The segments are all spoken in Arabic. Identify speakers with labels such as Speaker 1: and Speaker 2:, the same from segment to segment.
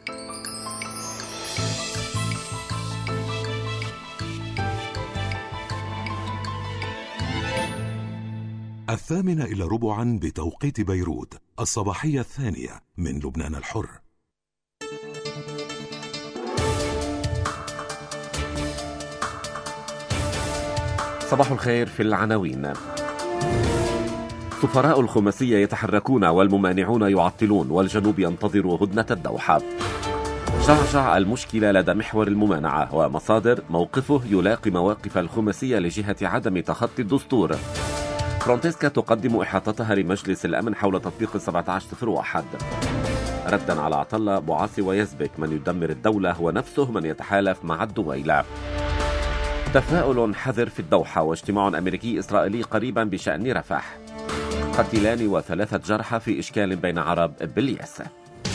Speaker 1: 8:45 بتوقيت بيروت، الصباحية الثانية من لبنان الحر.
Speaker 2: صباح الخير. في العناوين: سفراء الخماسية يتحركون والممانعون يعطلون والجنوب ينتظر هدنة الدوحة. جعجع المشكلة لدى محور الممانعة، ومصادر موقفه يلاقي مواقف الخماسية لجهة عدم تخطي الدستور. فرانتسكا تقدم إحاطتها لمجلس الأمن حول تطبيق 1701. ردا على عطلة بوعاصي ويزبك: من يدمر الدولة هو نفسه من يتحالف مع الدويلة. تفاؤل حذر في الدوحة، واجتماع أمريكي إسرائيلي قريبا بشأن رفح. قتيلان و3 جرحى في إشكال بين عرب بالياس.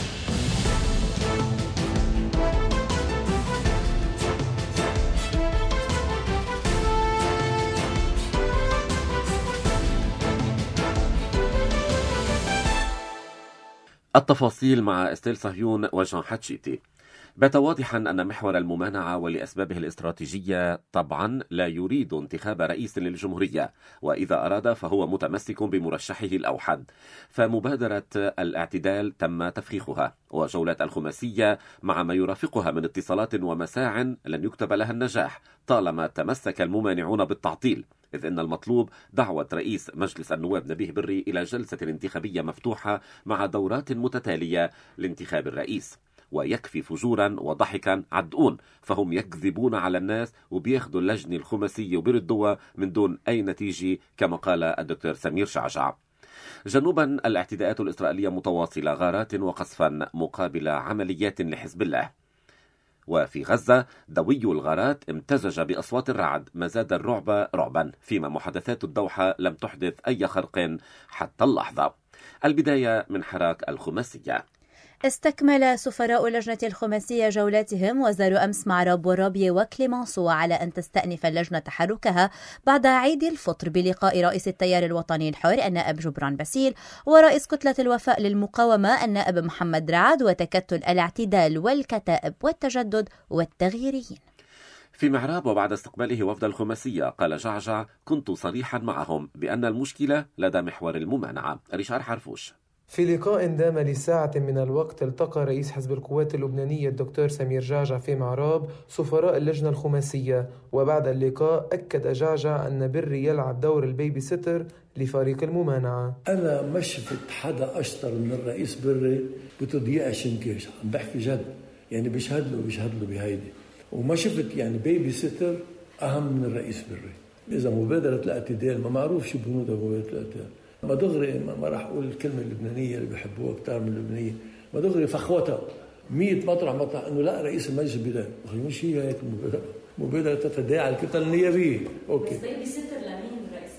Speaker 2: التفاصيل مع استيل صهيون وجان حتشيتي. بات واضحا أن محور الممانعة ولأسبابه الاستراتيجية طبعا لا يريد انتخاب رئيس للجمهورية، وإذا أراد فهو متمسك بمرشحه الأوحد، فمبادرة الاعتدال تم تفخيخها، وجولة الخماسية مع ما يرافقها من اتصالات ومساع لن يكتب لها النجاح طالما تمسك الممانعون بالتعطيل، إذ إن المطلوب دعوة رئيس مجلس النواب نبيه بري إلى جلسة انتخابية مفتوحة مع دورات متتالية لانتخاب الرئيس. ويكفي فجورا وضحكا عدؤون، فهم يكذبون على الناس وبياخدوا اللجنة الخماسية وبيردوها من دون أي نتيجة، كما قال الدكتور سمير شعشع. جنوبا الاعتداءات الإسرائيلية متواصلة، غارات وقصفا مقابل عمليات لحزب الله. وفي غزة دوي الغارات امتزج بأصوات الرعد، ما زاد الرعب رعبا، فيما محادثات الدوحة لم تحدث أي خرق حتى اللحظة. البداية من حراك الخماسية.
Speaker 3: استكمل سفراء لجنة الخماسية جولاتهم وزاروا أمس معرب والرابية وكليمانسو على أن تستأنف اللجنة تحركها بعد عيد الفطر بلقاء رئيس التيار الوطني الحر النائب جبران باسيل ورئيس كتلة الوفاء للمقاومة النائب محمد رعد وتكتل الاعتدال والكتائب والتجدد والتغييريين.
Speaker 2: في معراب وبعد استقباله وفد الخماسية قال جعجع: كنت صريحا معهم بأن المشكلة لدى محور الممانعة. ريشار حرفوش.
Speaker 4: في لقاء دام لساعة من الوقت التقى رئيس حزب القوات اللبنانية الدكتور سمير جعجع في معراب سفراء اللجنة الخماسية، وبعد اللقاء أكد جعجع أن بري يلعب دور البيبي ستر لفريق الممانعة.
Speaker 5: أنا ما شفت حدا أشطر من الرئيس بري بتضييع شنكيش، عم بحكي جد، يعني بيشهد له بهيدي، وما شفت يعني بيبي ستر أهم من الرئيس بري. إذا مبادرة الاعتدال ما معروف شو بنودها مبادرة الاعتدال، ما دغري ما راح أقول الكلمة اللبنانية اللي بيحبوها كتار من اللبنانية، ما دغري فخوتها 100 مطرح إنه لا رئيس المجلس بداية، مش هي هيك المبادرة، مبادرة تتداعى الكتل النيابية. أوكي.
Speaker 3: بس بيبي ستر لمين رئيس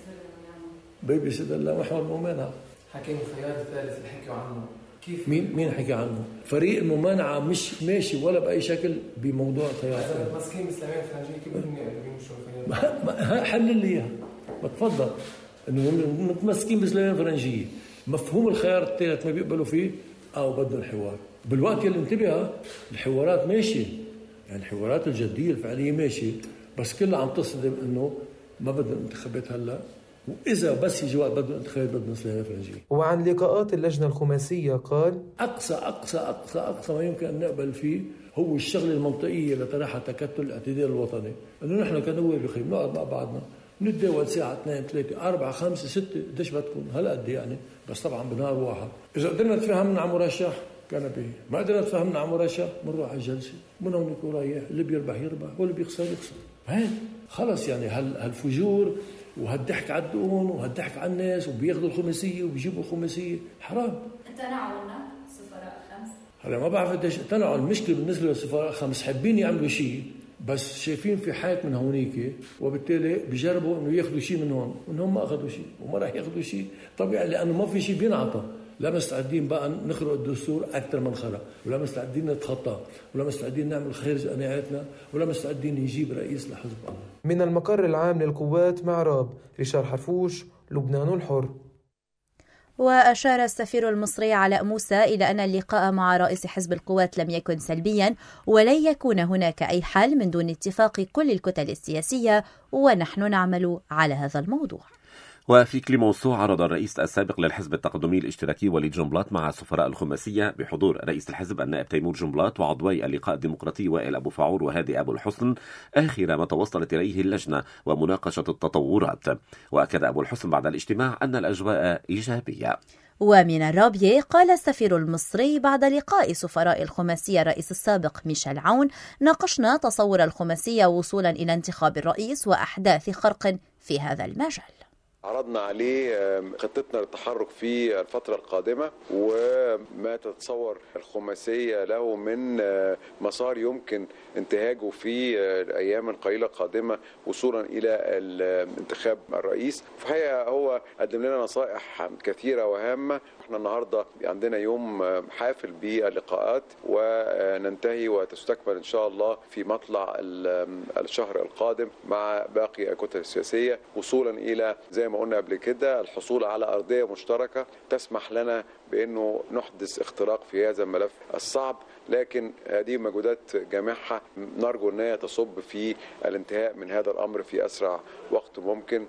Speaker 5: بيبي ستر لمحور الممانعة.
Speaker 4: حكيم الخيار الثالث اللي حكوا عنه، كيف
Speaker 5: مين حكى عنه؟ فريق الممانعة مش ماشي ولا بأي شكل بموضوع الخيار الثالث.
Speaker 4: ماسكين مسلمين فرنجية، كيف بدهم يمشوا الخيار؟
Speaker 5: حل لي إياها، بتفضل. إنه متمسكين بسلامين فرنجية، مفهوم الخيار الثالث ما بيقبلوا فيه أو بدهم الحوار. بالوقت اللي انتبه الحوارات ماشي، يعني الحوارات الجدية الفعلية ماشي، بس كلها عم تصدم إنه ما بدهم انتخابات هلا، وإذا بس يجي وقت بدهم انتخابات بدهم سلامين فرنجية.
Speaker 4: وعن لقاءات اللجنة الخماسية قال:
Speaker 5: أقصى أقصى أقصى أقصى ما يمكن أن نقبل فيه هو الشغلة المنطقية لطرح تكتل الاعتدال الوطني، إنه نحن كنواب بخير نقعد مع بعضنا نتداول ساعة 2 3 4 5 6 قديش بدكم هلا قد يعني، بس طبعا بنهار واحد. إذا قدرنا نتفاهمنا على مرشح كان به، ما قدرنا نتفاهمنا على مرشح بنروح على الجلسة من هون رايح، اللي بيربح يربح واللي بيخسر يخسر. هيك خلص، يعني هالفجور وهالضحك على الدقون وهالضحك على الناس وبياخذوا الخماسية وبيجيبوا الخماسية حرام.
Speaker 3: تناولنا سفراء خمس
Speaker 5: هلا ما بعرف قديش تناول. المشكلة بالنسبة للسفراء خمس حابين يعملوا شيء بس شايفين في حياة من هونيك، وبالتالي بيجربوا انه ياخذوا شيء من هون، وانهم ما اخذوا شيء وما راح ياخذوا شيء طبيعي، لانه ما في شيء بينعطى. لا مستعدين بقى نخرق الدستور اكثر من خرق، ولا مستعدين نتخطى، ولا مستعدين نعمل خارج قناعاتنا، ولا مستعدين نجيب رئيس لحزب الله.
Speaker 4: من المقر العام للقوات معراب، ريشار حرفوش، لبنان الحر.
Speaker 3: وأشار السفير المصري علاء موسى إلى أن اللقاء مع رئيس حزب القوات لم يكن سلبيا، ولن يكون هناك أي حل من دون اتفاق كل الكتل السياسية، ونحن نعمل على هذا الموضوع.
Speaker 2: وفي كليمونسو عرض الرئيس السابق للحزب التقدمي الاشتراكي وليد جنبلاط مع سفراء الخماسية بحضور رئيس الحزب النائب تيمور جنبلاط وعضوي اللقاء الديمقراطي وائل أبو فاعور وهادي أبو الحسن آخر ما توصلت إليه اللجنة ومناقشة التطورات. وأكد أبو الحسن بعد الاجتماع أن الأجواء إيجابية.
Speaker 3: ومن الرابية قال السفير المصري بعد لقاء سفراء الخماسية الرئيس السابق ميشيل عون: ناقشنا تصور الخماسية وصولا إلى انتخاب الرئيس وأحداث خرق في هذا المجال.
Speaker 6: عرضنا عليه خطتنا للتحرك في الفترة القادمة وما تتصور الخماسية له من مسار يمكن انتهاجه في الأيام القليلة القادمة وصولا إلى انتخاب الرئيس. في الحقيقة هو قدم لنا نصائح كثيرة وهامة. احنا النهاردة عندنا يوم حافل باللقاءات وننتهي وتستكمل إن شاء الله في مطلع الشهر القادم مع باقي الكتل السياسية وصولا إلى زي ما قلنا قبل كده الحصول على أرضية مشتركة تسمح لنا بأنه نحدث اختراق في هذا الملف الصعب، لكن هذه مجهودات جامعة نرجو أنها تصب في الانتهاء من هذا الأمر في أسرع وقت ممكن.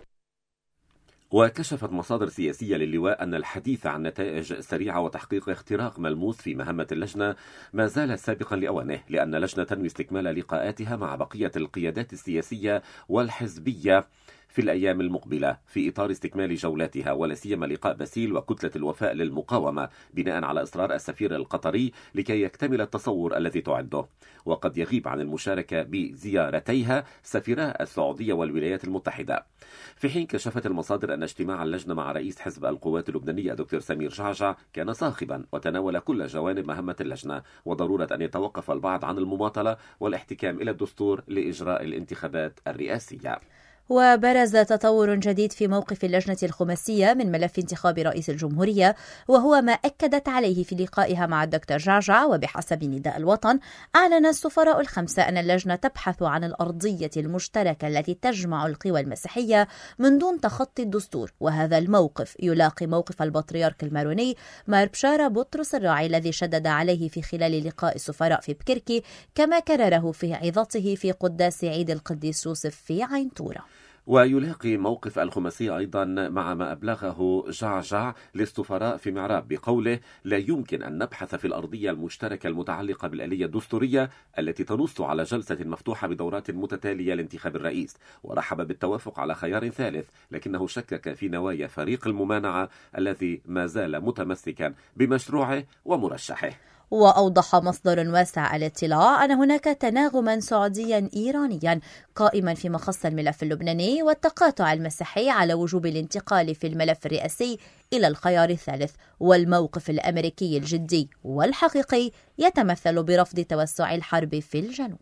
Speaker 2: وكشفت مصادر سياسية للواء أن الحديث عن نتائج سريعة وتحقيق اختراق ملموس في مهمة اللجنة ما زال سابقا لأوانه، لأن اللجنة تنوي استكمال لقاءاتها مع بقية القيادات السياسية والحزبية في الأيام المقبلة في إطار استكمال جولاتها، ولا سيما لقاء باسيل وكتلة الوفاء للمقاومة بناء على إصرار السفير القطري لكي يكتمل التصور الذي تعده. وقد يغيب عن المشاركة بزيارتيها سفيرا السعودية والولايات المتحدة. في حين كشفت المصادر أن اجتماع اللجنة مع رئيس حزب القوات اللبنانية دكتور سمير جعجع كان صاخبا وتناول كل جوانب مهمة اللجنة وضرورة أن يتوقف البعض عن المماطلة والاحتكام إلى الدستور لإجراء الانتخابات الرئاسية.
Speaker 3: وبرز تطور جديد في موقف اللجنة الخماسية من ملف انتخاب رئيس الجمهورية، وهو ما أكدت عليه في لقائها مع الدكتور جعجع. وبحسب نداء الوطن أعلن السفراء الخمسة أن اللجنة تبحث عن الأرضية المشتركة التي تجمع القوى المسيحية من دون تخطي الدستور، وهذا الموقف يلاقي موقف البطريرك الماروني مار بشارة بطرس الراعي الذي شدد عليه في خلال لقاء السفراء في بكركي، كما كرره في عظته في قداس عيد القديس يوسف في عينتورة.
Speaker 2: ويلاقي موقف الخماسية أيضا مع ما أبلغه جعجع للسفراء في معراب بقوله: لا يمكن أن نبحث في الأرضية المشتركة المتعلقة بالآلية الدستورية التي تنص على جلسة مفتوحة بدورات متتالية لانتخاب الرئيس، ورحب بالتوافق على خيار ثالث، لكنه شكك في نوايا فريق الممانعة الذي ما زال متمسكا بمشروعه ومرشحه.
Speaker 3: وأوضح مصدر واسع الاطلاع أن هناك تناغما سعوديا إيرانيا قائما في مخص الملف اللبناني والتقاطع المسيحي على وجوب الانتقال في الملف الرئاسي إلى الخيار الثالث، والموقف الأمريكي الجدي والحقيقي يتمثل برفض توسع الحرب في الجنوب.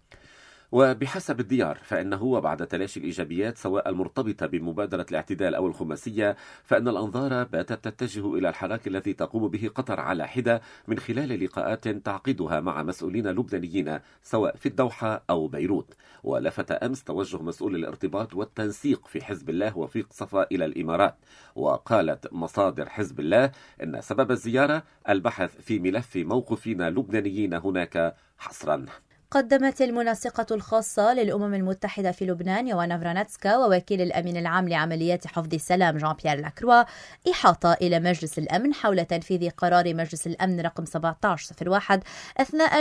Speaker 2: وبحسب الديار فإنه وبعد تلاشي الإيجابيات سواء المرتبطة بمبادرة الاعتدال أو الخماسية، فإن الأنظار باتت تتجه إلى الحراك الذي تقوم به قطر على حدة من خلال لقاءات تعقدها مع مسؤولين لبنانيين سواء في الدوحة أو بيروت. ولفت أمس توجه مسؤول الارتباط والتنسيق في حزب الله وفيق صفا إلى الإمارات، وقالت مصادر حزب الله إن سبب الزيارة البحث في ملف موقفنا لبنانيين هناك حصرا.
Speaker 3: قدمت المنسقة الخاصة للأمم المتحدة في لبنان يوانا فراناتسكا ووكيل الأمين العام لعمليات حفظ السلام جان بيير لاكروا إحاطة إلى مجلس الأمن حول تنفيذ قرار مجلس الأمن رقم 1701 أثناء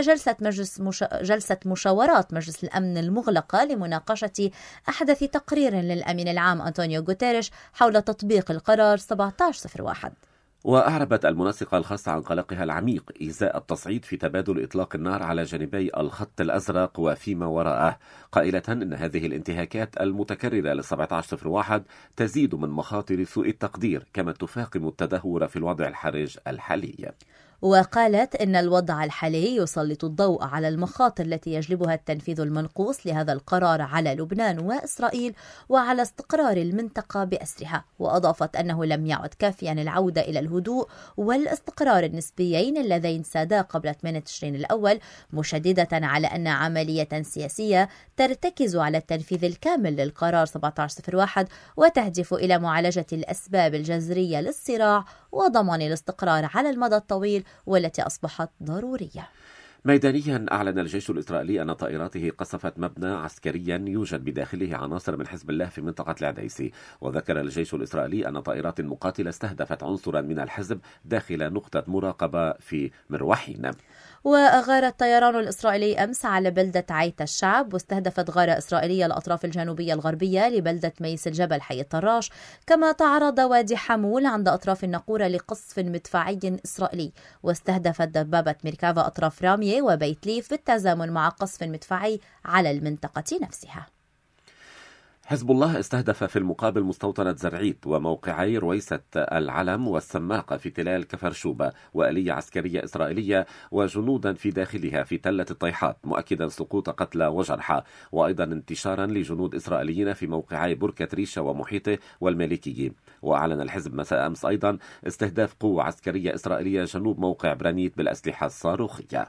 Speaker 3: جلسة مشاورات مجلس الأمن المغلقة لمناقشة أحدث تقرير للأمين العام أنطونيو غوتيريش حول تطبيق القرار 1701.
Speaker 2: وأعربت المنسقة الخاصة عن قلقها العميق إزاء التصعيد في تبادل إطلاق النار على جانبي الخط الأزرق وفيما وراءه، قائلة أن هذه الانتهاكات المتكررة ل1701 تزيد من مخاطر سوء التقدير كما تفاقم التدهور في الوضع الحرج الحالي.
Speaker 3: وقالت إن الوضع الحالي يسلط الضوء على المخاطر التي يجلبها التنفيذ المنقوص لهذا القرار على لبنان وإسرائيل وعلى استقرار المنطقة بأسرها. وأضافت أنه لم يعد كافيا العودة إلى الهدوء والاستقرار النسبيين اللذين سادا قبل 8 تشرين الأول، مشددة على أن عملية سياسية ترتكز على التنفيذ الكامل للقرار 1701 وتهدف إلى معالجة الأسباب الجذرية للصراع وضمان الاستقرار على المدى الطويل والتي أصبحت ضرورية.
Speaker 2: ميدانيا أعلن الجيش الإسرائيلي أن طائراته قصفت مبنى عسكريا يوجد بداخله عناصر من حزب الله في منطقة العديسي. وذكر الجيش الإسرائيلي أن طائرات مقاتلة استهدفت عنصرا من الحزب داخل نقطة مراقبة في مروحين.
Speaker 3: وأغار الطيران الإسرائيلي أمس على بلدة عيت الشعب، واستهدفت غارة إسرائيلية الأطراف الجنوبية الغربية لبلدة ميس الجبل حي الطراش. كما تعرض وادي حمول عند أطراف النقورة لقصف مدفعي إسرائيلي، واستهدفت دبابة ميركافا أطراف رامية وبيت ليف بالتزامن مع قصف مدفعي على المنطقة نفسها.
Speaker 2: حزب الله استهدف في المقابل مستوطنة زرعيت وموقعي رويسة العلم والسماقة في تلال كفر شوبة، وآلية عسكرية إسرائيلية وجنودا في داخلها في تلة الطيحات، مؤكدا سقوط قتلى وجرحى، وأيضا انتشارا لجنود إسرائيليين في موقعي بركة ريشة ومحيطه والمالكية. وأعلن الحزب مساء أمس أيضا استهداف قوة عسكرية إسرائيلية جنوب موقع برانيت بالأسلحة الصاروخية.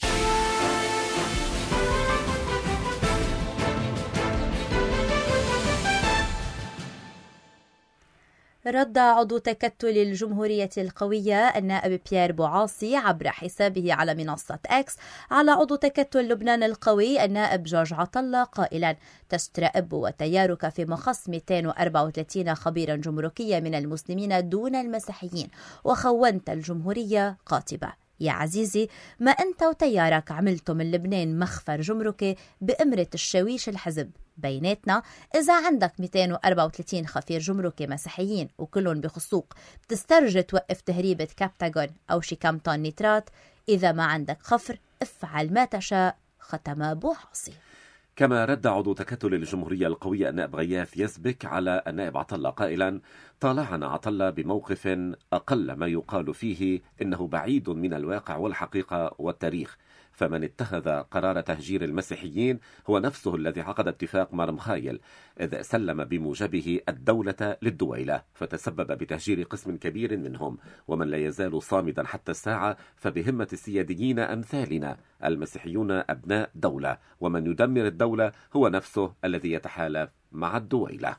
Speaker 3: رد عضو تكتل الجمهورية القوية النائب بيير بوعاصي عبر حسابه على منصة إكس على عضو تكتل لبنان القوي النائب جورج عطلة قائلا: تسترئب وتيارك في مخص 234 خبيرا جمركيا من المسلمين دون المسيحيين، وخونت الجمهورية قاطبة. يا عزيزي، ما أنت وتيارك عملتم من لبنان مخفر جمركي بإمرة الشاويش الحزب. بيناتنا إذا عندك 234 خفير جمركي مسيحيين وكلهم بخصوق، بتسترجي توقف تهريبة كابتاغون أو شي كم طن نترات. إذا ما عندك خفر افعل ما تشاء. ختم بوعاصي.
Speaker 2: كما رد عضو تكتل الجمهورية القوية النائب غياث يزبك على النائب عطلة قائلا: طالعنا عطلة بموقف أقل ما يقال فيه إنه بعيد من الواقع والحقيقة والتاريخ، فمن اتخذ قرار تهجير المسيحيين هو نفسه الذي عقد اتفاق مرمخايل إذ سلم بموجبه الدولة للدويلة، فتسبب بتهجير قسم كبير منهم. ومن لا يزال صامدا حتى الساعة فبهمة السياديين أمثالنا. المسيحيون أبناء دولة، ومن يدمر الدولة هو نفسه الذي يتحالف مع الدويلة.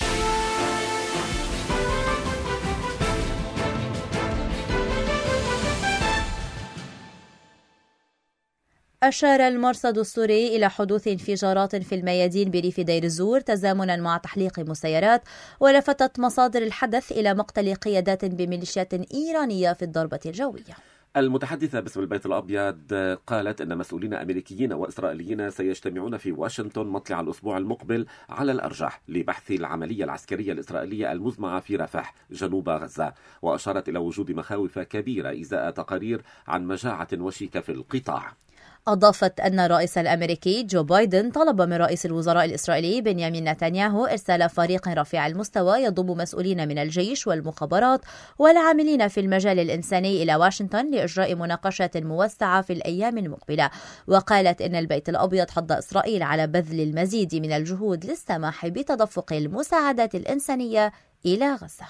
Speaker 3: أشار المرصد السوري إلى حدوث انفجارات في الميادين بريف دير الزور تزامنا مع تحليق مسيرات، ولفتت مصادر الحدث إلى مقتل قيادات بميليشيات إيرانية في الضربة الجوية.
Speaker 2: المتحدثة باسم البيت الأبيض قالت أن مسؤولين أمريكيين وإسرائيليين سيجتمعون في واشنطن مطلع الأسبوع المقبل على الأرجح لبحث العملية العسكرية الإسرائيلية المزمعة في رفح جنوب غزة، وأشارت إلى وجود مخاوف كبيرة إزاء تقارير عن مجاعة وشيكة في القطاع.
Speaker 3: أضافت أن الرئيس الأمريكي جو بايدن طلب من رئيس الوزراء الإسرائيلي بنيامين نتنياهو إرسال فريق رفيع المستوى يضم مسؤولين من الجيش والمخابرات والعاملين في المجال الإنساني إلى واشنطن لإجراء مناقشات موسعة في الأيام المقبلة. وقالت إن البيت الأبيض حض إسرائيل على بذل المزيد من الجهود للسماح بتدفق المساعدات الإنسانية إلى غزة.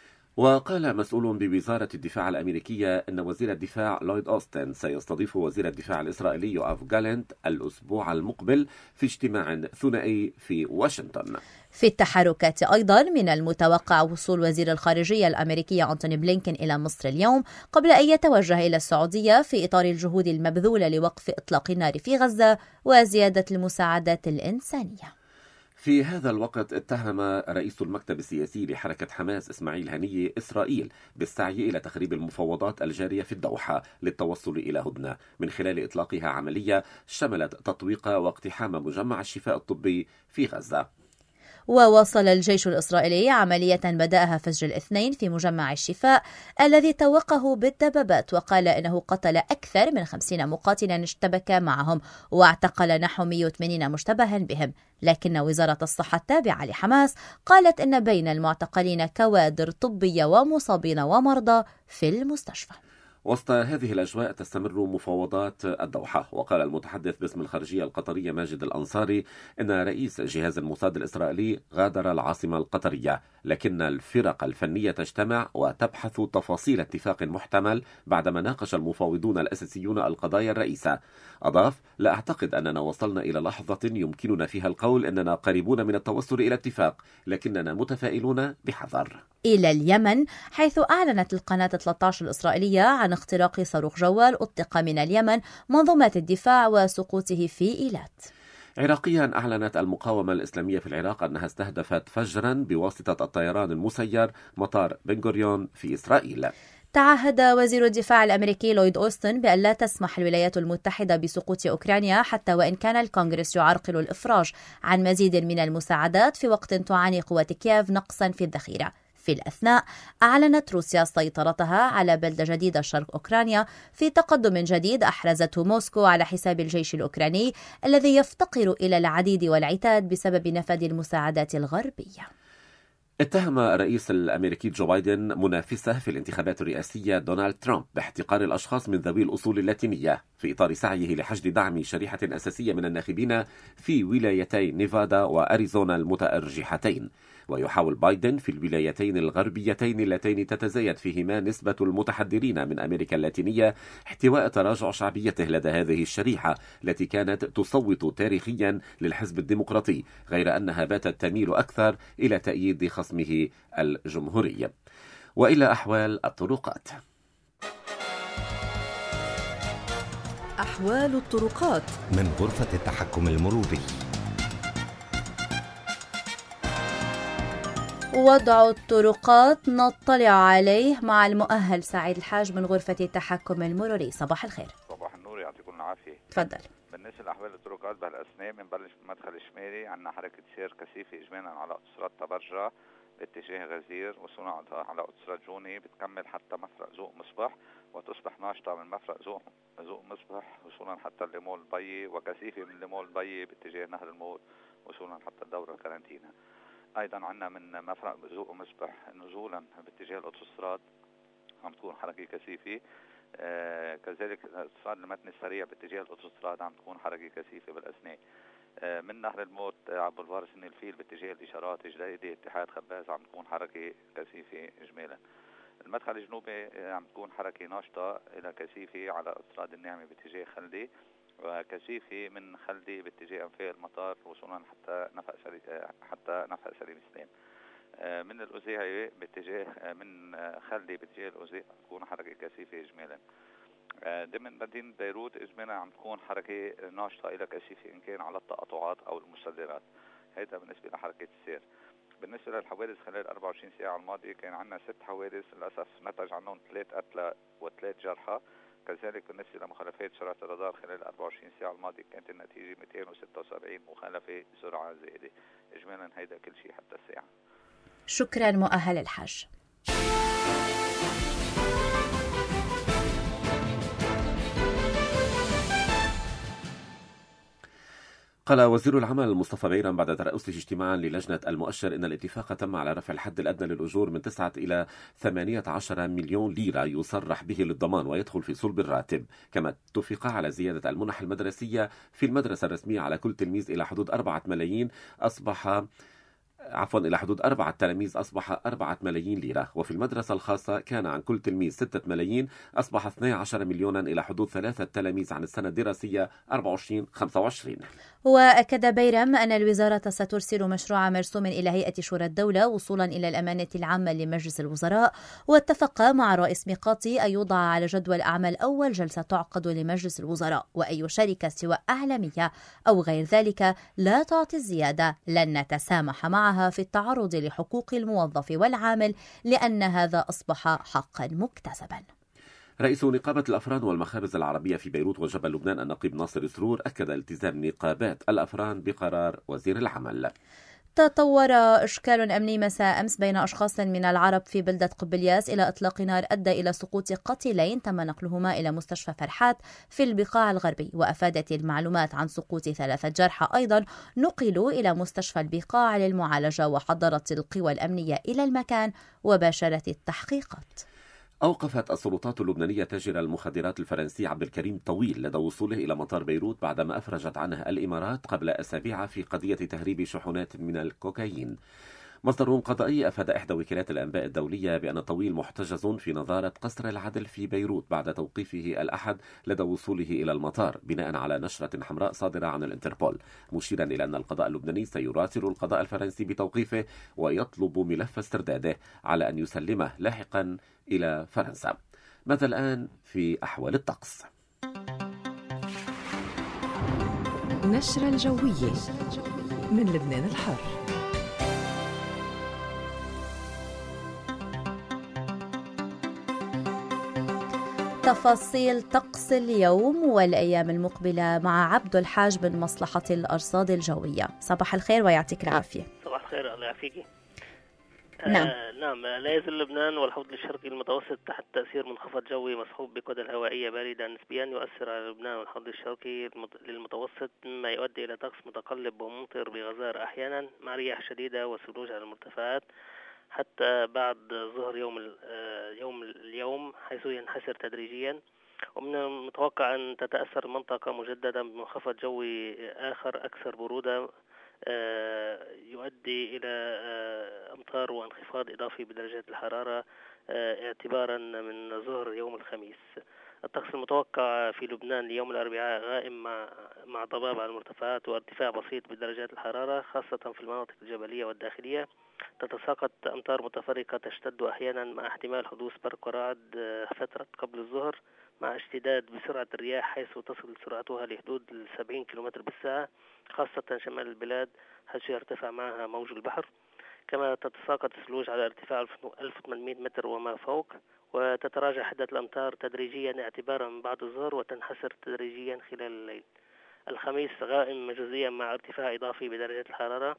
Speaker 2: وقال مسؤول بوزارة الدفاع الأمريكية أن وزير الدفاع لويد أوستن سيستضيف وزير الدفاع الإسرائيلي يوآف جالنت الأسبوع المقبل في اجتماع ثنائي في واشنطن.
Speaker 3: في التحركات أيضا من المتوقع وصول وزير الخارجية الأمريكية أنتوني بلينكن إلى مصر اليوم قبل أن يتوجه إلى السعودية في إطار الجهود المبذولة لوقف إطلاق النار في غزة وزيادة المساعدات الإنسانية.
Speaker 2: في هذا الوقت اتهم رئيس المكتب السياسي لحركة حماس إسماعيل هنية إسرائيل بالسعي إلى تخريب المفاوضات الجارية في الدوحة للتوصل إلى هدنة من خلال إطلاقها عملية شملت تطويق واقتحام مجمع الشفاء الطبي في غزة.
Speaker 3: وواصل الجيش الإسرائيلي عملية بدأها فجر الاثنين في مجمع الشفاء الذي توقه بالدبابات، وقال إنه قتل أكثر من 50 مقاتلا اشتبك معهم واعتقل نحو 180 مشتبها بهم. لكن وزارة الصحة التابعة لحماس قالت إن بين المعتقلين كوادر طبية ومصابين ومرضى في المستشفى.
Speaker 2: وسط هذه الأجواء تستمر مفاوضات الدوحة. وقال المتحدث باسم الخارجية القطرية ماجد الأنصاري إن رئيس جهاز الموساد الإسرائيلي غادر العاصمة القطرية، لكن الفرق الفنية تجتمع وتبحث تفاصيل اتفاق محتمل بعدما ناقش المفاوضون الأساسيون القضايا الرئيسة. أضاف: لا أعتقد أننا وصلنا إلى لحظة يمكننا فيها القول أننا قريبون من التوصل إلى اتفاق، لكننا متفائلون بحذر.
Speaker 3: إلى اليمن، حيث أعلنت القناة 13 الإسرائيلية عن اختراق صاروخ جوال أطلق من اليمن منظومات الدفاع وسقوطه في إيلات.
Speaker 2: عراقيا أعلنت المقاومة الإسلامية في العراق أنها استهدفت فجرا بواسطة الطيران المسير مطار بن غوريون في إسرائيل.
Speaker 3: تعهد وزير الدفاع الأمريكي لويد أوستن بأن لا تسمح الولايات المتحدة بسقوط أوكرانيا حتى وإن كان الكونغرس يعرقل الإفراج عن مزيد من المساعدات في وقت تعاني قوات كييف نقصا في الذخيرة. في الأثناء أعلنت روسيا سيطرتها على بلدة جديدة شرق أوكرانيا في تقدم جديد أحرزته موسكو على حساب الجيش الأوكراني الذي يفتقر إلى العديد والعتاد بسبب نفد المساعدات الغربية.
Speaker 2: اتهم الرئيس الأمريكي جو بايدن منافسه في الانتخابات الرئاسية دونالد ترامب باحتقار الأشخاص من ذوي الأصول اللاتينية في إطار سعيه لحشد دعم شريحة أساسية من الناخبين في ولايتي نيفادا وأريزونا المتأرجحتين. ويحاول بايدن في الولايتين الغربيتين اللتين تتزايد فيهما نسبة المتحدرين من أمريكا اللاتينية احتواء تراجع شعبيته لدى هذه الشريحة التي كانت تصوت تاريخيا للحزب الديمقراطي، غير أنها باتت تميل أكثر إلى تأييد خصمه الجمهوري. وإلى أحوال الطرقات.
Speaker 7: أحوال الطرقات
Speaker 8: من غرفة التحكم المروري.
Speaker 3: وضع الطرقات نطلع عليه مع المؤهل سعيد الحاج من غرفة التحكم المروري. صباح الخير.
Speaker 9: صباح النور، يعطيكم العافية.
Speaker 3: تفضل.
Speaker 9: بالنسبة لأحوال الطرقات بهالأثناء بنبلش بالمدخل الشمالي، عندنا حركة سير كثيفة إجمالا على أوتوستراد تبرجة باتجاه غزير وصولا على أوتوستراد جوني، بتكمل حتى مفرق ذوق مصبح وتصبح ناشطة من مفرق ذوق مصبح وصولا حتى الليمول البي، وكثيفة من الليمول البي باتجاه نهر الموت وصولا حتى الدورة الكارنتينا. أيضا عندنا من مفرق ذوق مصبح نزولا باتجاه الأوتوستراد عم تكون حركة كثيفة. كذلك الاتصال المتني السريع باتجاه الأوتوستراد عم تكون حركة كثيفة بالأثناء. من نهر الموت عبر بولفار سن الفيل باتجاه الإشارات جديدة اتحاد خباز عم تكون حركة كثيفة إجمالا. المدخل الجنوبي عم تكون حركة ناشطة إلى كثيفة على أوتوستراد النعمة باتجاه خلدي، وكثيفة من خلدي باتجاه أنفاق المطار وصولا حتى نفق سليم سليم. من الأوزيعي باتجاه من خلدي باتجاه الأوزيع تكون حركة كثيفة إجمالا. ضمن مدينة بيروت إجمالا عم تكون حركة ناشطة إلى كثيفة إن كان على التقاطعات أو المسدرات. هذا بالنسبة لحركة السير. بالنسبة للحوادث خلال 24 ساعة الماضية كان عندنا 6 حوادث للأسف نتج عنهم 3 قتلى و3 جرحى. كذلك بالنسبة لمخالفات سرعة الرادار خلال 24 ساعة الماضية كانت النتيجة 276 مخالفة سرعة زائدة. إجمالا هيدا كل شيء حتى الساعة.
Speaker 3: شكرا مؤهل الحاج.
Speaker 2: قال وزير العمل مصطفى بيرم بعد ترأسه اجتماعا للجنة المؤشر إن الاتفاق تم على رفع الحد الأدنى للأجور من 9 إلى 18 مليون ليرة يصرح به للضمان ويدخل في صلب الراتب. كما اتفق على زيادة المنح المدرسية في المدرسة الرسمية على كل تلميذ إلى حدود 4 ملايين إلى حدود 4 تلاميذ أصبح 4 ملايين ليرة، وفي المدرسة الخاصة كان عن كل تلميذ 6 ملايين أصبح 12 مليونا إلى حدود 3 تلاميذ عن السنة الدراسية 24-25.
Speaker 3: وأكد بيرم أن الوزارة سترسل مشروع مرسوم إلى هيئة شورى الدولة وصولا إلى الأمانة العامة لمجلس الوزراء، واتفق مع رئيس ميقاتي أن يوضع على جدول أعمال أول جلسة تعقد لمجلس الوزراء، وأي شركة سواء أعلامية أو غير ذلك لا تعطي الزيادة لن نتسامح معها في التعرض لحقوق الموظف والعامل، لأن هذا أصبح حقا مكتسبا.
Speaker 2: رئيس نقابة الأفران والمخابز العربية في بيروت وجبل لبنان النقيب ناصر سرور أكد التزام نقابات الأفران بقرار وزير العمل.
Speaker 3: تطور إشكال أمني مساء أمس بين أشخاص من العرب في بلدة قبلياس إلى إطلاق نار أدى إلى سقوط قتيلين تم نقلهما إلى مستشفى فرحات في البقاع الغربي، وأفادت المعلومات عن سقوط 3 جرحى أيضا نقلوا إلى مستشفى البقاع للمعالجة، وحضرت القوى الأمنية إلى المكان وباشرت التحقيقات.
Speaker 2: أوقفت السلطات اللبنانية تاجر المخدرات الفرنسي عبد الكريم طويل لدى وصوله إلى مطار بيروت بعدما أفرجت عنه الإمارات قبل أسابيع في قضية تهريب شحنات من الكوكايين. مصدر قضائي أفاد إحدى وكالات الأنباء الدولية بأن الطويل محتجز في نظارة قصر العدل في بيروت بعد توقيفه الأحد لدى وصوله إلى المطار بناء على نشرة حمراء صادرة عن الانتربول، مشيرا إلى أن القضاء اللبناني سيراسل القضاء الفرنسي بتوقيفه ويطلب ملف استرداده على أن يسلمه لاحقا إلى فرنسا. ماذا الآن في أحوال الطقس؟
Speaker 7: نشرة الجوية من لبنان الحر.
Speaker 3: تفاصيل طقس اليوم والأيام المقبلة مع عبد الحاج من مصلحة الأرصاد الجوية. صباح الخير ويعطيك العافية.
Speaker 10: صباح الخير، الله يعافيكي.
Speaker 3: نعم.
Speaker 10: نعم، لا يزال لبنان والحوض الشرقي المتوسط تحت تأثير منخفض جوي مصحوب بكتل هوائية باردة نسبيا يؤثر على لبنان والحوض الشرقي للمتوسط، مما يؤدي إلى طقس متقلب وممطر بغزارة أحيانا مع رياح شديدة وثلوج على المرتفعات حتى بعد ظهر اليوم حيث ينحسر تدريجيا. ومن المتوقع أن تتأثر المنطقة مجددا بمنخفض جوي آخر أكثر برودة يؤدي إلى أمطار وانخفاض إضافي بدرجات الحرارة اعتبارا من ظهر يوم الخميس. الطقس المتوقع في لبنان ليوم الأربعاء غائم مع ضباب على المرتفعات وارتفاع بسيط بدرجات الحرارة خاصة في المناطق الجبلية والداخلية. تتساقط أمطار متفرقة تشتد أحيانا مع احتمال حدوث برق ورعد فترة قبل الظهر مع اشتداد بسرعة الرياح حيث تصل سرعتها لحدود 70 كم بالساعة خاصة شمال البلاد حيث يرتفع معها موج البحر. كما تتساقط الثلوج على ارتفاع 1800 متر وما فوق، وتتراجع حدة الأمطار تدريجيا اعتبارا من بعد الظهر وتنحسر تدريجيا خلال الليل. الخميس غائم مجزيا مع ارتفاع إضافي بدرجة الحرارة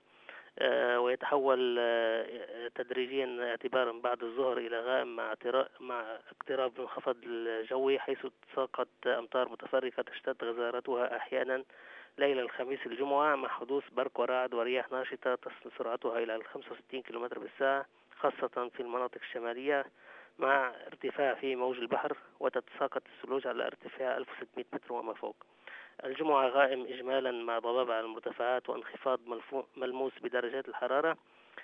Speaker 10: ويتحول تدريجيا اعتبارا بعد الظهر إلى غائم مع اقتراب منخفض الجوي حيث تساقط أمطار متفرقة تشتد غزارتها أحيانا ليلة الخميس الجمعة مع حدوث برق ورعد ورياح ناشطة تصل سرعتها إلى 65 كم بالساعة خاصة في المناطق الشمالية مع ارتفاع في موج البحر، وتتساقط الثلوج على ارتفاع 1600 متر وما فوق. الجمعة غائم إجمالا مع ضباب على المرتفعات وانخفاض ملموس بدرجات الحرارة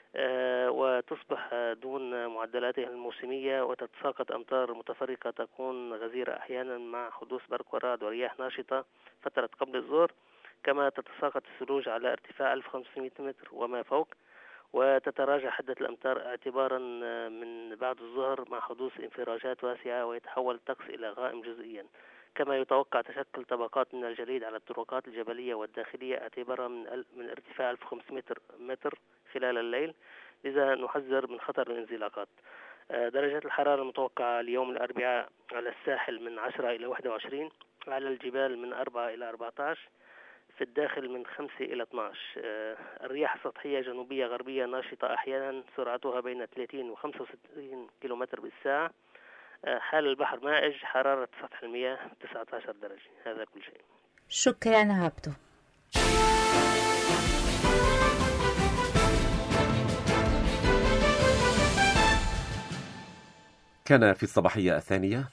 Speaker 10: وتصبح دون معدلاتها الموسمية، وتتساقط أمطار متفرقة تكون غزيرة أحيانا مع حدوث برق ورعد ورياح ناشطة فترة قبل الظهر. كما تتساقط الثلوج على ارتفاع 1500 متر وما فوق، وتتراجع حدة الأمطار اعتبارا من بعد الظهر مع حدوث انفراجات واسعة ويتحول الطقس إلى غائم جزئيا. كما يتوقع تشكل طبقات من الجليد على الطرقات الجبلية والداخلية اعتبارا من ارتفاع 1500 متر خلال الليل، لذا نحذر من خطر الانزلاقات. درجات الحرارة المتوقعة اليوم الأربعاء على الساحل من 10 إلى 21، على الجبال من 4 إلى 14، في الداخل من 5 إلى 12. الرياح السطحية جنوبية غربية ناشطة أحيانا سرعتها بين 30 و 65 كم بالساعة. حال البحر مائج، حرارة سطح المياه 19 درجة. هذا كل شيء.
Speaker 3: شكرا عبدو.
Speaker 2: كان في الصباحية الثانية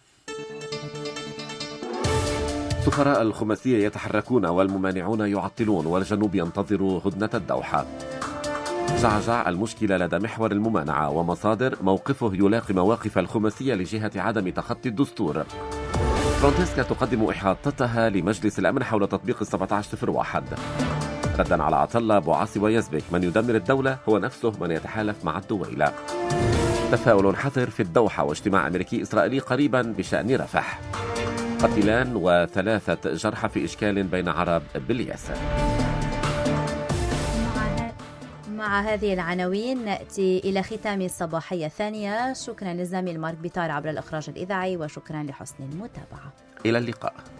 Speaker 2: سفراء الخماسية يتحركون والممانعون يعطلون والجنوب ينتظر هدنة الدوحة. جعجع المشكلة لدى محور الممانعة ومصادر موقفه يلاقي مواقف الخماسية لجهة عدم تخطي الدستور. فرانتسكا تقدم إحاطتها لمجلس الأمن حول تطبيق 1701 ردا على عطلة بوعاصي ويزبك. من يدمر الدولة هو نفسه من يتحالف مع الدويلة. تفاؤل حذر في الدوحة واجتماع أمريكي إسرائيلي قريبا بشأن رفح. قتلان و3 جرحى في إشكال بين عرب بالياسر.
Speaker 3: مع هذه العناوين نأتي إلى ختام الصباحية الثانية. شكرا للزميل مارك بيطار عبر الإخراج الإذاعي وشكرا لحسن المتابعة.
Speaker 2: إلى اللقاء.